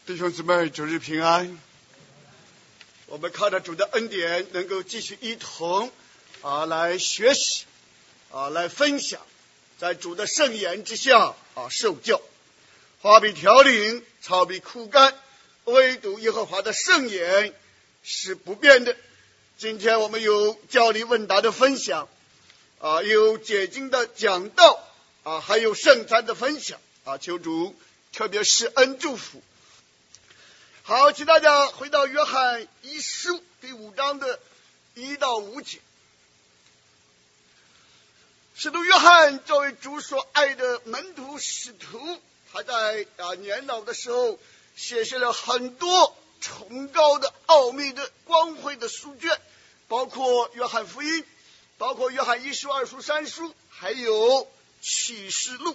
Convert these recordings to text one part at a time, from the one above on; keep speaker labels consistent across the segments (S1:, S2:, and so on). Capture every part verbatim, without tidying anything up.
S1: 弟兄姊妹，主日平安。我们靠着主的恩典，能够继续一同啊来学习啊来分享，在主的圣言之下啊受教。花比调零，草比枯干，唯独耶和华的圣言是不变的。今天我们有教理问答的分享啊，有解经的讲道啊，还有圣餐的分享啊，求主特别施恩祝福。好，请大家回到约翰一书第五章的一到五节。使徒约翰作为主所爱的门徒使徒，他在啊年老的时候写下了很多崇高的奥秘的光辉的书卷，包括约翰福音，包括约翰一书、二书、三书，还有启示录。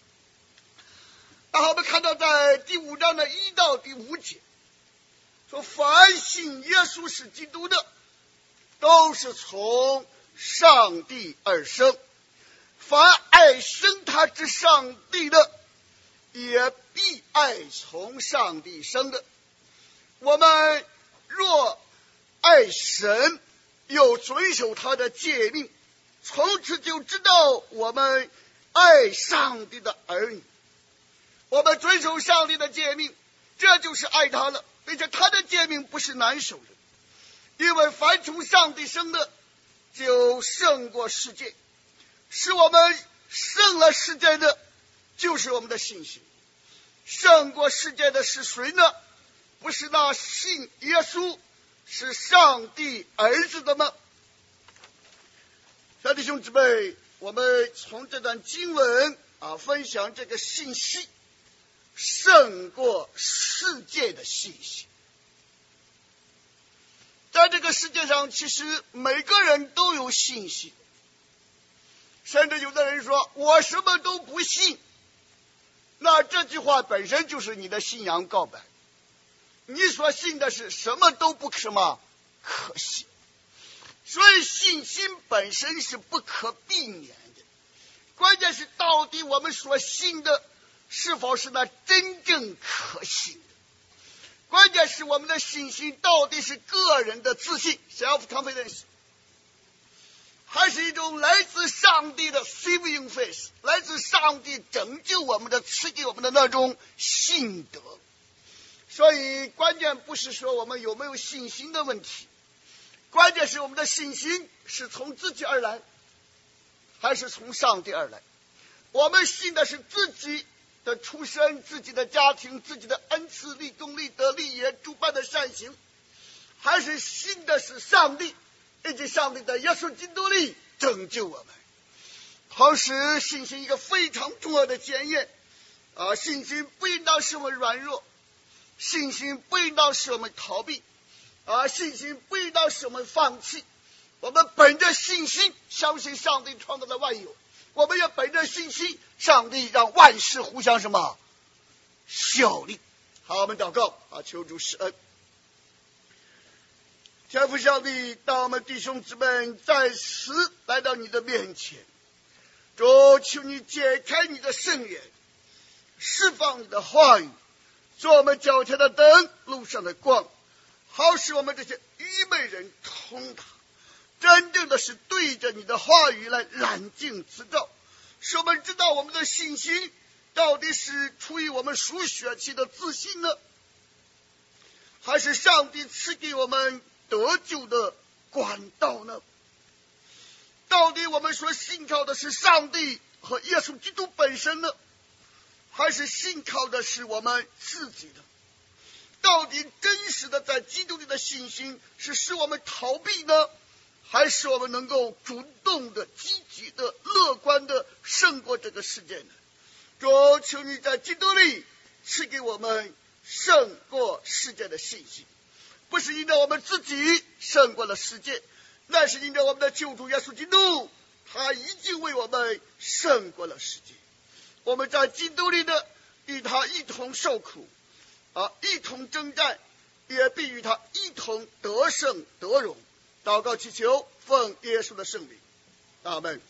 S1: 然后我们看到在第五章的一到第五节说，凡信耶稣是基督的，都是从上帝而生，凡爱生他之上帝的，也必爱从上帝生的。我们若爱神，又遵守他的诫命，从此就知道我们爱上帝的儿女。我们遵守上帝的诫命，这就是爱他了，并且他的诫命不是难守的，因为凡从上帝生的，就胜过世界。使我们胜了世界的，就是我们的信心。胜过世界的是谁呢？不是那信耶稣是上帝儿子的吗？小弟兄姊妹，我们从这段经文啊分享这个信息，胜过世界的信息。在这个世界上，其实每个人都有信心，甚至有的人说我什么都不信，那这句话本身就是你的信仰告白。你所信的是什么都不什么可信，所以信心本身是不可避免的。关键是到底我们所信的是否是那真正可信的？关键是我们的信心到底是个人的自信 self confidence， 还是一种来自上帝的 saving faith， 来自上帝拯救我们的赐给我们的那种信德。所以关键不是说我们有没有信心的问题，关键是我们的信心是从自己而来，还是从上帝而来。我们信的是自己的出身，自己的家庭，自己的恩赐、立功、立德、立业、诸般的善行，还是信的是上帝以及上帝的耶稣基督里拯救我们。同时信心一个非常重要的检验啊，信心不应当使我们软弱，信心不应当使我们逃避啊，信心不应当使我们放弃。我们本着信心相信上帝创造了万有，我们也本着信心，上帝让万事互相什么效力。好，我们祷告啊，求主施恩。天父上帝，当我们弟兄姊妹在此来到你的面前，主，求你解开你的圣言，释放你的话语，做我们脚前的灯，路上的光，好使我们这些愚昧人通达，真正的是对着你的话语来揽镜自照，使我们知道我们的信心到底是出于我们属血气的自信呢，还是上帝赐给我们得救的管道呢？到底我们所信靠的是上帝和耶稣基督本身呢，还是信靠的是我们自己的？到底真实的在基督里的信心是使我们逃避呢，还是我们能够主动的、积极的、乐观的胜过这个世界呢？主，求你在基督里赐给我们胜过世界的信心，不是因着我们自己胜过了世界，那是因着我们的救主耶稣基督，他已经为我们胜过了世界。我们在基督里的与他一同受苦啊，一同征战，也必与他一同得胜得荣。祷告祈求，奉耶稣的圣名，阿们。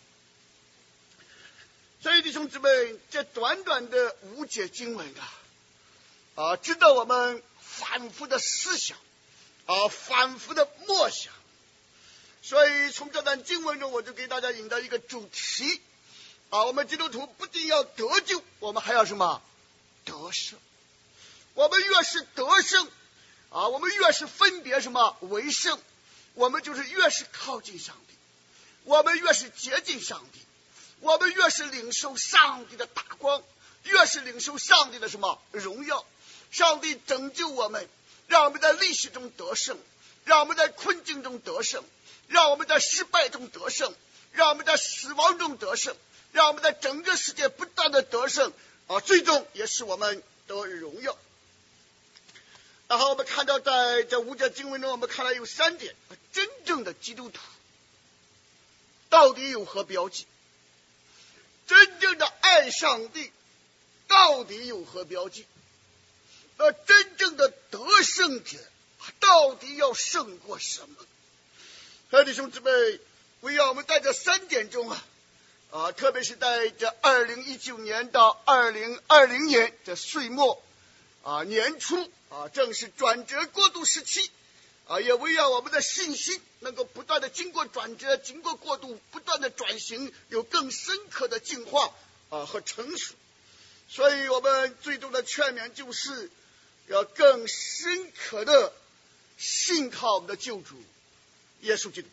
S1: 所以弟兄姊妹，这短短的五节经文啊， 啊，值得我们反复的思想啊，反复的默想。所以从这段经文中，我就给大家引到一个主题啊，我们基督徒不仅要得救，我们还要什么？得胜。我们越是得胜啊，我们越是分别什么为圣，我们就是越是靠近上帝，我们越是接近上帝，我们越是领受上帝的大光，越是领受上帝的什么荣耀。上帝拯救我们，让我们在历史中得胜，让我们在困境中得胜，让我们在失败中得胜，让我们在死亡中得胜，让我们在整个世界不断的得胜啊，最终也使我们得荣耀。然后我们看到在这五节经文中，我们看到有三点，真正的基督徒到底有何标记？真正的爱上帝到底有何标记？那真正的得胜者到底要胜过什么？所以弟兄姊妹，围绕我们在这三点中啊啊，特别是在这二零一九年到二零二零年这岁末啊年初啊，正是转折过渡时期啊，也围绕我们的信心能够不断的经过转折，经过过渡，不断的转型，有更深刻的进化啊和成熟。所以我们最终的劝勉就是要更深刻的信靠我们的救主耶稣基督。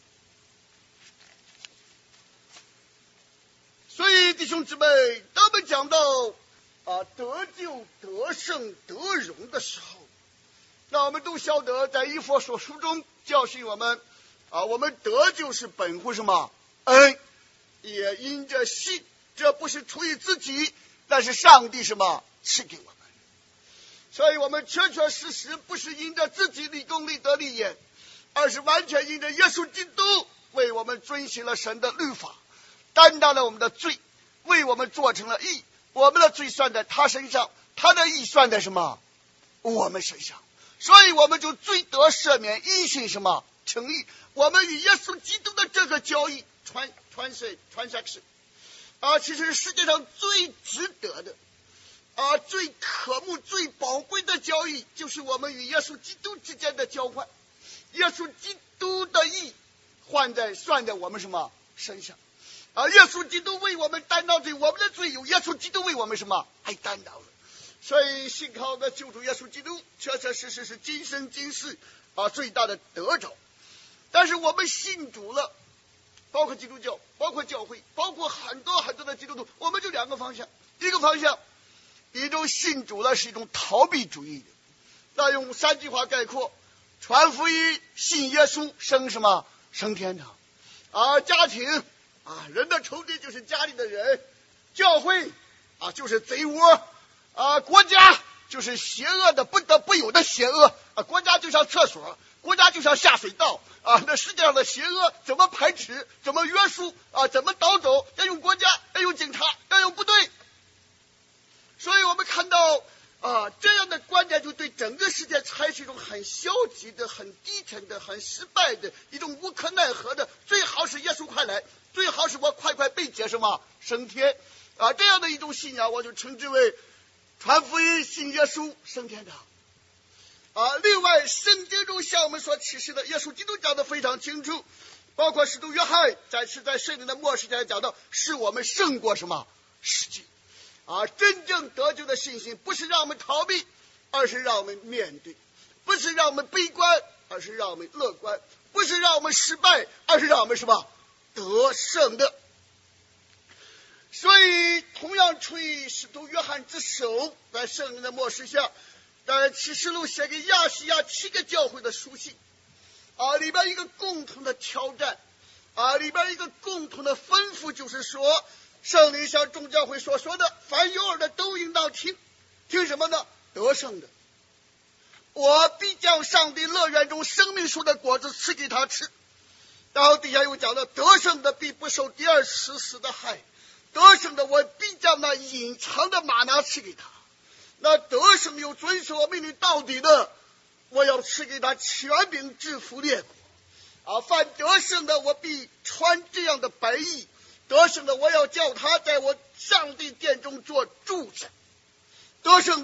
S1: 所以弟兄姊妹，当我们讲到啊得救得胜得荣的时候，那我们都晓得在以弗所书中教训我们啊，我们得救是本乎什么恩，也因着信，这不是出于自己，但是上帝什么赐给我们。所以我们确确实实不是因着自己立功立德立言，而是完全因着耶稣基督为我们遵行了神的律法，担当了我们的罪，为我们做成了义，我们的罪算在他身上，他的义算在什么我们身上，所以我们就罪得赦免，因信什么称义。我们与耶稣基督的这个交易传传谁传下去啊，其实是世界上最值得的啊，最可慕最宝贵的交易，就是我们与耶稣基督之间的交换。耶稣基督的义换在算在我们什么身上啊？耶稣基督为我们担当罪，我们的罪有耶稣基督为我们什么还担当了。所以信靠的救主耶稣基督确确实实是今生今世啊最大的得着。但是我们信主了，包括基督教，包括教会，包括很多很多的基督徒，我们就两个方向。一个方向，一种信主了是一种逃避主义的，那用三句话概括：传福音，信耶稣，升什么升天堂啊；家庭啊，人的仇敌就是家里的人；教会啊，就是贼窝啊；国家就是邪恶的不得不有的邪恶啊。国家就像厕所，国家就像下水道啊。那世界上的邪恶怎么排斥，怎么约束啊，怎么导走？要用国家，要用警察，要用部队。所以我们看到啊，这样的观点就对整个世界采取一种很消极的、很低沉的、很失败的一种无可奈何的，最好是耶稣快来，最好是我快快被解什么升天啊，这样的一种信仰，我就称之为传福音，信耶稣，升天堂啊。另外，圣经中向我们所启示的，耶稣基督讲得非常清楚，包括使徒约翰在是在圣灵的末世间讲到，是我们胜过什么世界啊。真正得救的信心不是让我们逃避，而是让我们面对；不是让我们悲观，而是让我们乐观；不是让我们失败，而是让我们什么得胜的。所以同样出于使徒约翰之手，在圣灵的默示下，在启示录写给亚细亚七个教会的书信啊，里边一个共同的挑战啊，里边一个共同的吩咐，就是说圣灵像众教会所说的，凡有耳的都应当听。听什么呢？得胜的，我必将上帝乐园中生命树的果子赐给他吃。然后底下又讲到，得胜的必不受第二次死的害，得胜的我必将那隐藏的玛拿赐给他。那得胜又遵守我命令到底的，我要赐给他权柄制服列国啊！凡得胜的，我必穿这样的白衣。得胜的，我要叫他在我上帝殿中做柱子。得胜的，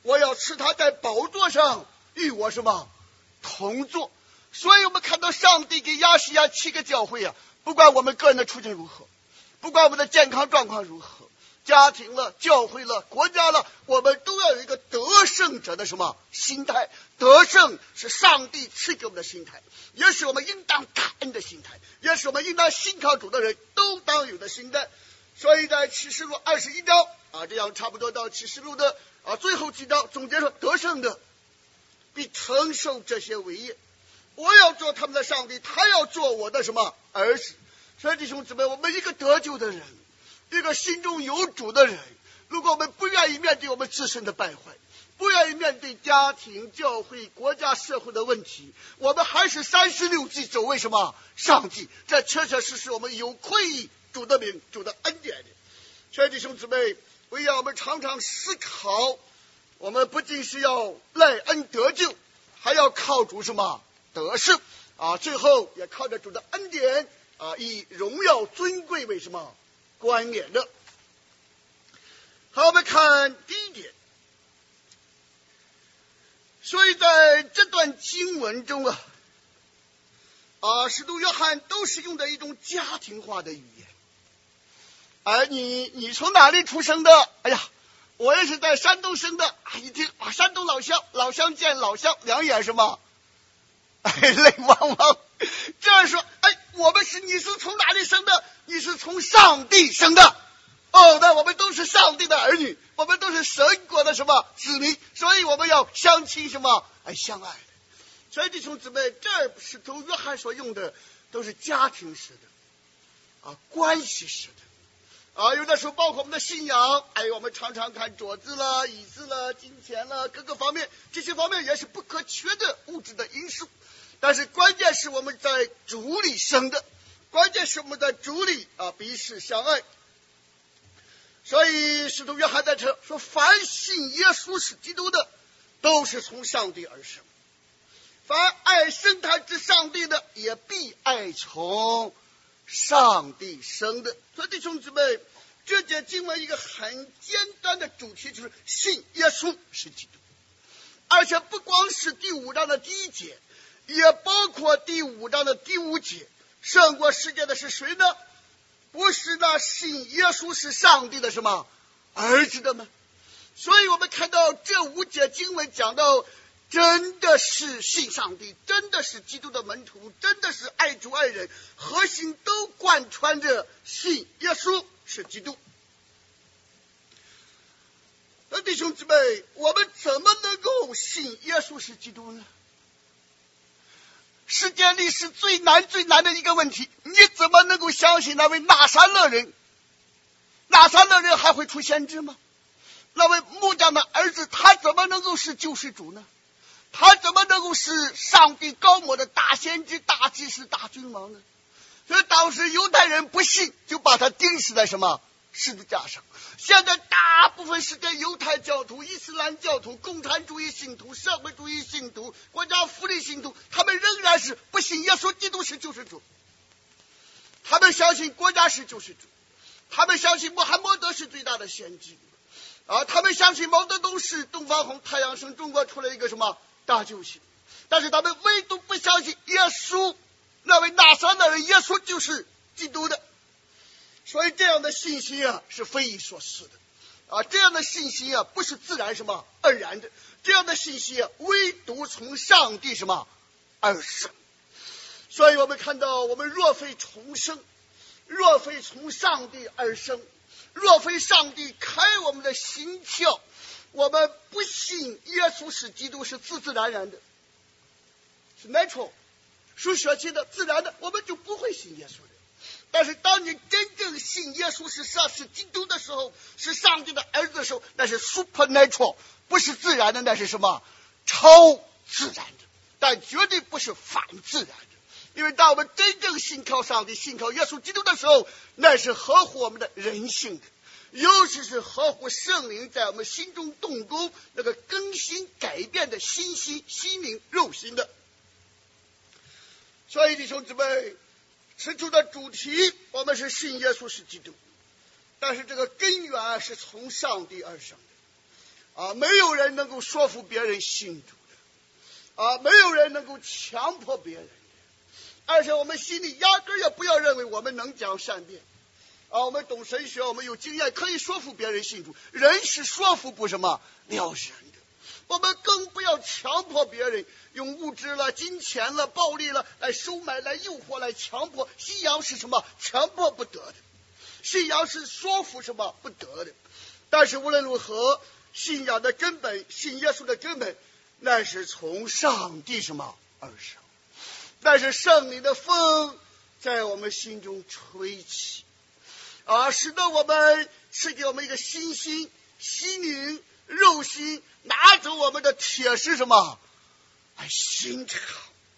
S1: 我要吃他在宝座上与我什么同坐。所以我们看到上帝给亚细亚七个教会啊，不管我们个人的处境如何，不管我们的健康状况如何，家庭了、教会了、国家了，我们都要有一个得胜者的什么心态。得胜是上帝赐给我们的心态，也是我们应当感恩的心态，也是我们应当信靠主的人都当有的心态。所以在启示录二十一章啊，这样差不多到启示录的啊最后几章总结说，得胜的必承受这些伟业，我要做他们的上帝，他要做我的什么儿子。所以弟兄姊妹，我们一个得救的人，一个心中有主的人，如果我们不愿意面对我们自身的败坏，不愿意面对家庭、教会、国家、社会的问题，我们还是三十六计走为什么上帝，这确确实实我们有愧于主的名、主的恩典的。所以弟兄姊妹，为要我们常常思考，我们不仅是要赖恩得救，还要靠主什么得胜啊！最后也靠着主的恩典啊，以荣耀尊贵为什么冠冕的。好，我们看第一点。所以在这段经文中啊，啊，使徒约翰都是用的一种家庭化的语言。而你你从哪里出生的？哎呀，我也是在山东生的。啊，一听啊，山东老乡，老乡见老乡，两眼什么？哎，泪汪汪。这样说，哎，我们是你是从哪里生的？你是从上帝生的。哦，那我们都是上帝的儿女，我们都是神国的什么子民，所以我们要相亲什么哎相爱的。所以弟兄姊妹，这儿使徒约翰所用的都是家庭式的啊，关系式的啊，有的时候包括我们的信仰，哎，我们常常看桌子了、椅子了、金钱了，各个方面，这些方面也是不可缺的物质的因素。但是关键是我们在主里生的，关键是我们在主里啊彼此相爱。所以使徒约翰在这说，凡信耶稣是基督的，都是从上帝而生；凡爱生他之上帝的，也必爱从上帝生的。所以弟兄姊妹，这节经文一个很简单的主题就是信耶稣是基督，而且不光是第五章的第一节，也包括第五章的第五节。胜过世界的是谁呢？不是那信耶稣是上帝的什么儿子的吗？所以我们看到这五节经文讲到，真的是信上帝，真的是基督的门徒，真的是爱主爱人，核心都贯穿着信耶稣是基督。那弟兄姊妹，我们怎么能够信耶稣是基督呢？世界历史最难最难的一个问题，你怎么能够相信那位拿撒勒人？拿撒勒人还会出先知吗？那位木匠的儿子，他怎么能够是救世主呢？他怎么能够是上帝高摩的大先知、大祭司、大君王呢？所以当时犹太人不信，就把他钉死在什么十字架上。现在大部分世界犹太教徒、伊斯兰教徒、共产主义信徒、社会主义信徒、国家福利信徒，他们仍然是不信耶稣基督是救世主，他们相信国家是救世主，他们相信穆罕默德是最大的先知啊，他们相信毛泽东是东方红，太阳升中国出了一个什么大救星，但是他们唯独不相信耶稣，那位拿撒勒人耶稣就是基督的。所以这样的信心啊是匪夷所思的啊，这样的信心啊不是自然什么而然的，这样的信心啊唯独从上帝什么而生。所以我们看到，我们若非重生，若非从上帝而生，若非上帝开我们的心窍，我们不信耶稣是基督是自自然然的，是 natural 属血气的自然的，我们就不会信耶稣的。但是当你真正信耶稣是上是基督的时候，是上帝的儿子的时候，那是 supernatural， 不是自然的，那是什么超自然的，但绝对不是反自然的。因为当我们真正信靠上帝、信靠耶稣基督的时候，那是合乎我们的人性的，尤其是合乎圣灵在我们心中动工，那个更新改变的心心心灵肉心的。所以弟兄姊妹，此处的主题我们是信耶稣是基督，但是这个根源是从上帝而生的。 啊，没有人能够说服别人信主的，啊，没有人能够强迫别人的，而且我们心里压根也不要认为我们能讲善辩，啊，我们懂神学，我们有经验，可以说服别人信主。人是说服不什么了人的，我们更不要强迫别人用物质了、金钱了、暴力了来收买、来诱惑、来强迫。信仰是什么？强迫不得的。信仰是说服什么？不得的。但是无论如何，信仰的根本，信耶稣的根本，那是从上帝什么而生。那是圣灵的风在我们心中吹起，啊，使得我们赐给我们一个新心、心灵、肉心，拿走我们的铁是什么？哎，心肠。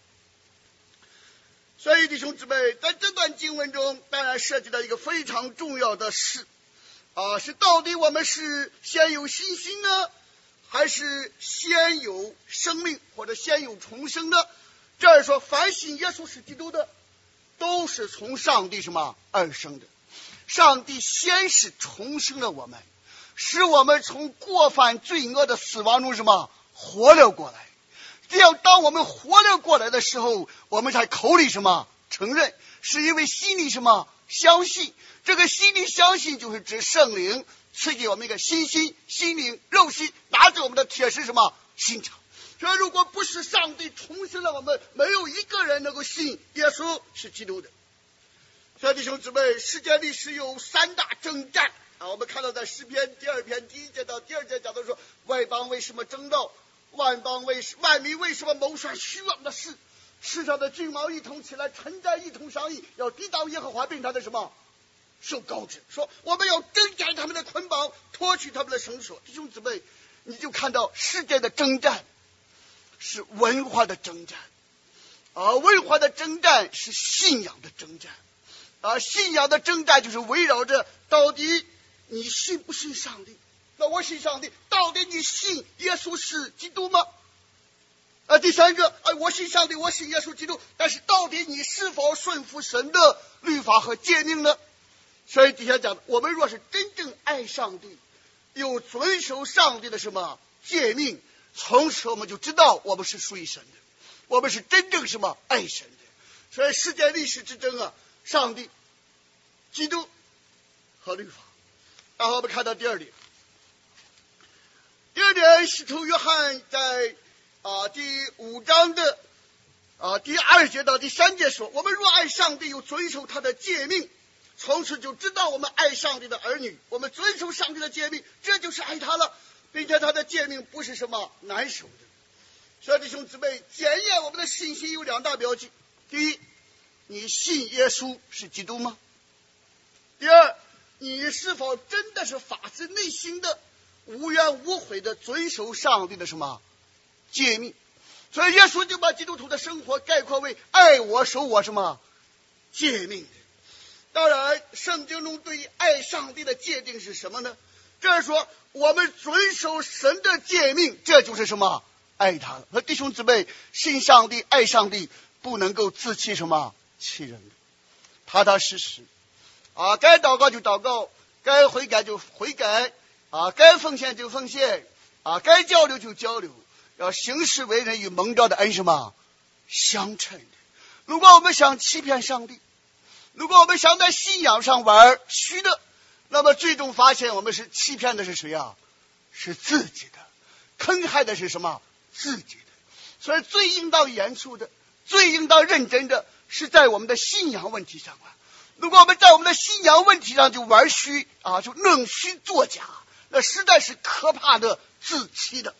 S1: 所以弟兄姊妹，在这段经文中，当然涉及到一个非常重要的事，啊，是到底我们是先有信心呢，还是先有生命，或者先有重生呢？这儿说，凡信耶稣是基督的，都是从上帝什么而生的。上帝先是重生了我们，使我们从过犯罪恶的死亡中什么活了过来。这样当我们活了过来的时候，我们才口里什么承认，是因为心里什么相信。这个心里相信就是指圣灵赐给我们一个新心、心灵、肉心，拿着我们的铁石什么心肠。所以如果不是上帝重生了我们，没有一个人能够信耶稣是基督的。所以弟兄姊妹，世界历史有三大征战啊，我们看到在诗篇第二篇第一节到第二节讲到说，外邦为什么争闹，万邦为万民为什么谋算虚妄的事，世上的君王一同起来，臣宰一同商议，要抵挡耶和华并他的什么受膏者，说我们要挣开他们的捆绑，脱去他们的绳索。弟兄姊妹，你就看到世界的征战是文化的征战，啊，文化的征战是信仰的征战，啊，信仰的征战就是围绕着到底你信不信上帝？那我信上帝，到底你信耶稣是基督吗？啊，第三个，啊，我信上帝，我信耶稣基督，但是到底你是否顺服神的律法和诫命呢？所以底下讲，我们若是真正爱上帝，又遵守上帝的什么诫命，从此我们就知道我们是属于神的，我们是真正什么爱神的。所以世界历史之争啊，上帝、基督和律法。然后我们看到第二点，第二点，使徒约翰在啊第五章的啊第二节到第三节说，我们若爱上帝，又遵守他的诫命，从此就知道我们爱上帝的儿女，我们遵守上帝的诫命，这就是爱他了，并且他的诫命不是什么难守的。所以弟兄姊妹，检验我们的信心有两大标记：第一，你信耶稣是基督吗？第二，你是否真的是发自内心的无怨无悔的遵守上帝的什么诫命？所以耶稣就把基督徒的生活概括为爱我守我什么诫命的。当然圣经中对于爱上帝的界定是什么呢？这是说我们遵守神的诫命，这就是什么爱他了。和弟兄姊妹，信上帝爱上帝不能够自欺什么欺人的，踏踏实实啊，该祷告就祷告，该悔改就悔改啊，该奉献就奉献啊，该交流就交流，要行事为人与蒙召的恩什么相称的。如果我们想欺骗上帝，如果我们想在信仰上玩虚的，那么最终发现我们是欺骗的是谁啊？是自己的，坑害的是什么？自己的。所以最应当严肃的，最应当认真的是在我们的信仰问题上啊。如果我们在我们的信仰问题上就玩虚啊，就弄虚作假，那实在是可怕的自欺的。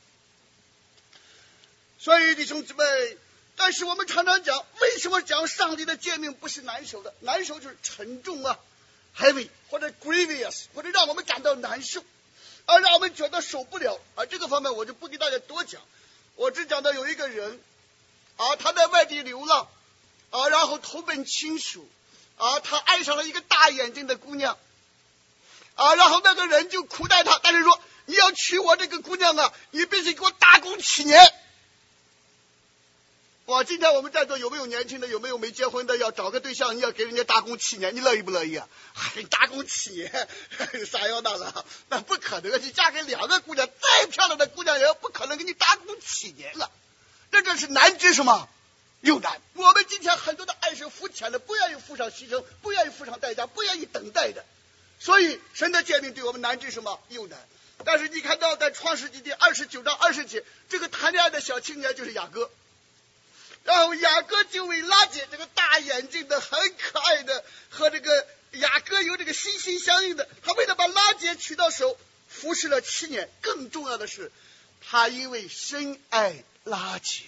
S1: 所以弟兄姊妹，但是我们常常讲，为什么讲上帝的诫命不是难守的？难守就是沉重啊 heavy 或者 grievous， 或者让我们感到难受，而让我们觉得受不了。而这个方面我就不给大家多讲，我只讲到有一个人啊，他在外地流浪啊，然后投奔亲属啊，他爱上了一个大眼睛的姑娘啊，然后那个人就苦待他，但是说你要娶我这个姑娘啊，你必须给我打工七年。我今天我们在座有没有年轻的，有没有没结婚的，要找个对象，你要给人家打工七年，你乐意不乐意啊？给你打工七年，啥要那了？那不可能，你嫁给两个姑娘，再漂亮的姑娘也不可能给你打工七年了。这这是难之什么？又难。我们今天很多的爱是肤浅的，不愿意付上牺牲，不愿意付上代价，不愿意等待的。所以神的诫命对我们难之什么？又难。但是你看到在创世纪第二十九章二十节，这个谈恋爱的小青年就是雅各。然后雅各就为拉结这个大眼睛的很可爱的和这个雅各有这个心心相印的，他为了把拉结娶到手，服侍了七年。更重要的是，他因为深爱拉结，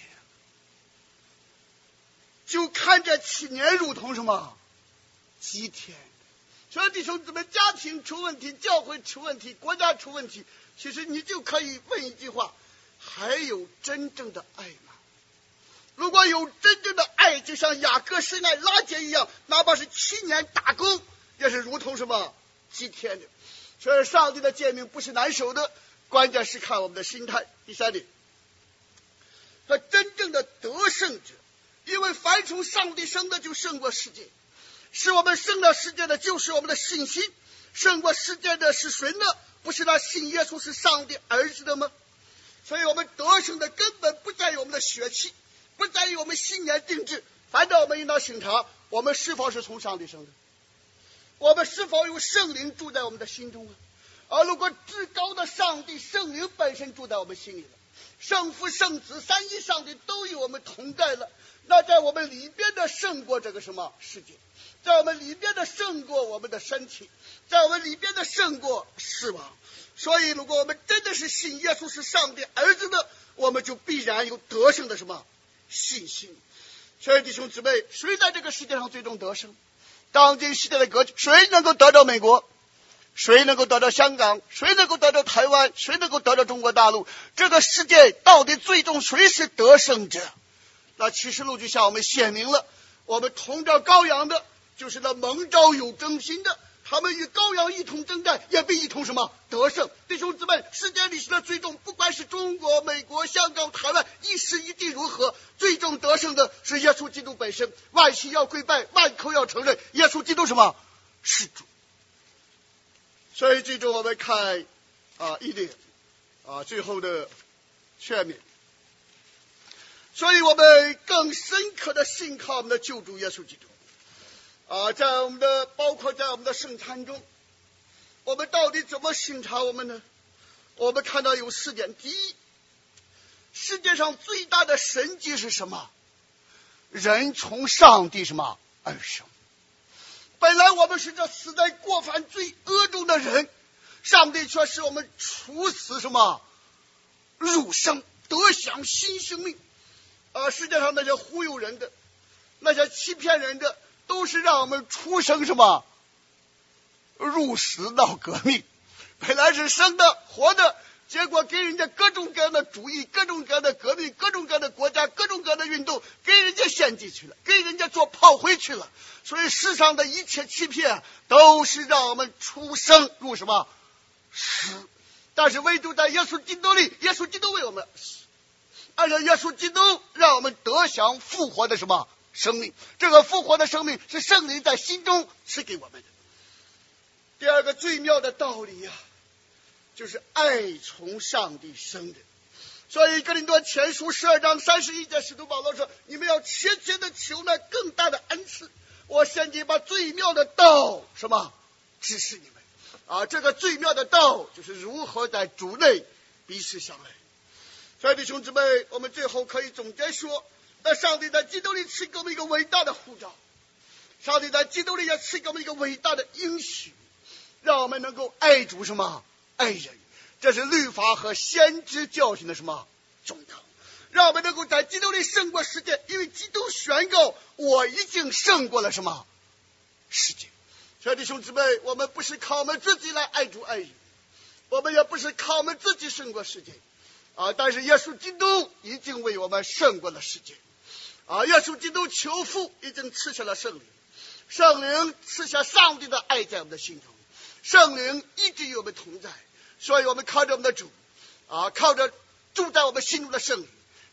S1: 就看这七年如同什么几天。所以弟兄姊妹，家庭出问题，教会出问题，国家出问题，其实你就可以问一句话：还有真正的爱吗？如果有真正的爱，就像雅各深爱拉结一样，哪怕是七年打工，也是如同什么几天的。所以上帝的诫命不是难守的，关键是看我们的心态。第三点，他真正的得胜者，因为凡从上帝生的就胜过世界，使我们胜了世界的就是我们的信心。胜过世界的是谁呢？不是那信耶稣是上帝儿子的吗？所以我们得胜的根本不在于我们的血气，不在于我们信念定制，反正我们应当审查我们是否是从上帝生的，我们是否有圣灵住在我们的心中啊？而如果至高的上帝圣灵本身住在我们心里了，圣父圣子三一上帝都与我们同在了，那在我们里边的胜过这个什么世界，在我们里边的胜过我们的身体，在我们里边的胜过死亡。所以如果我们真的是信耶稣是上帝儿子的，我们就必然有得胜的什么信心。所以弟兄姊妹，谁在这个世界上最终得胜？当今世界的格局，谁能够得到美国？谁能够得到香港？谁能够得到台湾？谁能够得到中国大陆？这个世界到底最终谁是得胜者？那启示录就向我们显明了，我们同着羔羊的就是那蒙召有忠心的，他们与羔羊一同征战，也必一同什么得胜。弟兄姊妹，世界历史的最终，不管是中国、美国、香港、台湾，一时一地如何，最终得胜的是耶稣基督本身。万膝要跪拜，万口要承认耶稣基督什么是主。所以最终我们看啊一点啊最后的劝勉，所以我们更深刻的信靠我们的救主耶稣基督啊，在我们的包括在我们的圣餐中，我们到底怎么审查我们呢？我们看到有四点。第一，世界上最大的神迹是什么？人从上帝什么而生。本来我们是这死在过犯罪恶中的人，上帝却使我们处死什么入生，得享新生命。啊，世界上那些忽悠人的，那些欺骗人的，都是让我们出生什么入死闹革命。本来是生的活的，结果给人家各种各样的主义，各种各样的革命，各种各样的国家，各种各样的运动，给人家献祭去了，给人家做炮灰去了。所以世上的一切欺骗都是让我们出生入什么死，但是唯独在耶稣基督里，耶稣基督为我们死，而且耶稣基督让我们得享复活的什么生命。这个复活的生命是圣灵在心中赐给我们的。第二个最妙的道理呀、啊，就是爱从上帝生的。所以哥林多前书十二章三十一节，使徒保罗说：你们要切切的求那更大的恩赐。我现今把最妙的道什么指示你们啊，这个最妙的道就是如何在主内彼此相爱。所以弟兄姊妹，我们最后可以总结说，那上帝在基督里赐给我们一个伟大的呼召，上帝在基督里也赐给我们一个伟大的应许，让我们能够爱主什么爱人。这是律法和先知教训的什么重要，让我们能够在基督里胜过世界，因为基督宣告我已经胜过了什么世界。所以弟兄姊妹，我们不是靠我们自己来爱主爱人，我们也不是靠我们自己胜过世界啊！但是耶稣基督已经为我们胜过了世界啊！耶稣基督求父已经赐下了圣灵，圣灵赐下上帝的爱在我们的心中，圣灵一直与我们同在。所以我们靠着我们的主啊，靠着住在我们心中的圣灵，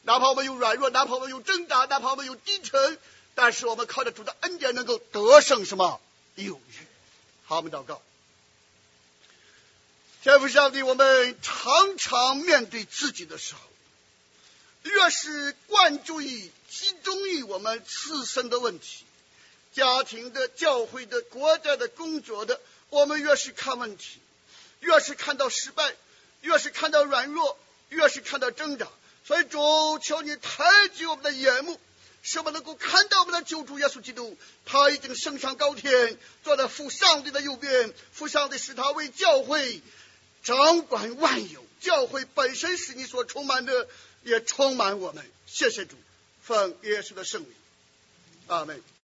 S1: 哪怕我们有软弱，哪怕我们有挣扎，哪怕我们有低沉，但是我们靠着主的恩典能够得胜什么有余。好，我们祷告。天父上帝，我们常常面对自己的时候，越是关注于集中于我们自身的问题，家庭的、教会的、国家的、工作的，我们越是看问题，越是看到失败，越是看到软弱，越是看到挣扎。所以主，求你抬举我们的眼目，使我们能够看到我们的救主耶稣基督，他已经升上高天，坐在父上帝的右边，父上帝使他为教会掌管万有，教会本身是你所充满的，也充满我们。谢谢主，奉耶稣的圣名，阿门。